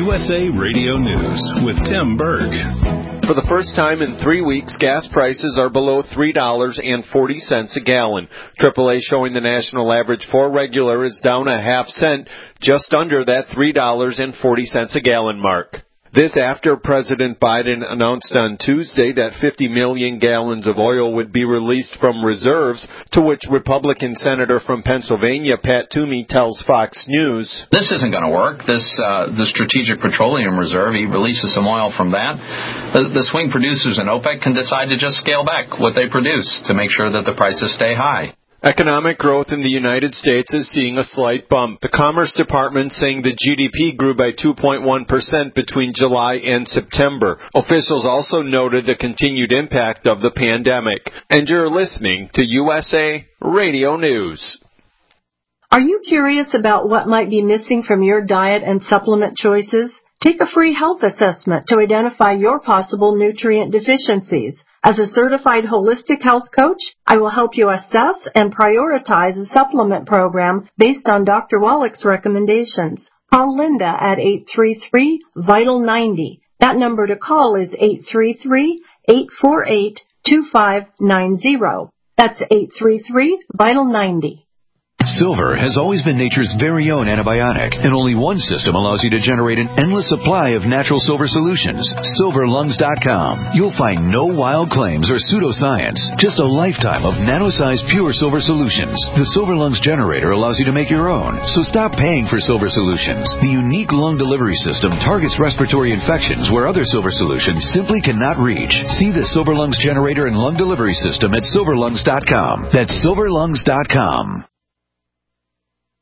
USA Radio News with Tim Berg. For the first time in 3 weeks, gas prices are below $3.40 a gallon. AAA showing the national average for regular is down a half cent, just under that $3.40 a gallon mark. This after President Biden announced on Tuesday that 50 million gallons of oil would be released from reserves, to which Republican Senator from Pennsylvania Pat Toomey tells Fox News, "This isn't going to work. The Strategic Petroleum Reserve, he releases some oil from that. The swing producers in OPEC can decide to just scale back what they produce to make sure that the prices stay high." Economic growth in the United States is seeing a slight bump. The Commerce Department saying the GDP grew by 2.1% between July and September. Officials also noted the continued impact of the pandemic. And you're listening to USA Radio News. Are you curious about what might be missing from your diet and supplement choices? Take a free health assessment to identify your possible nutrient deficiencies. As a certified holistic health coach, I will help you assess and prioritize a supplement program based on Dr. Wallach's recommendations. Call Linda at 833-VITAL-90. That number to call is 833-848-2590. That's 833-VITAL-90. Silver has always been nature's very own antibiotic, and only one system allows you to generate an endless supply of natural silver solutions. SilverLungs.com. You'll find no wild claims or pseudoscience, just a lifetime of nano-sized pure silver solutions. The Silver Lungs generator allows you to make your own, so stop paying for silver solutions. The unique lung delivery system targets respiratory infections where other silver solutions simply cannot reach. See the Silver Lungs generator and lung delivery system at SilverLungs.com. That's SilverLungs.com.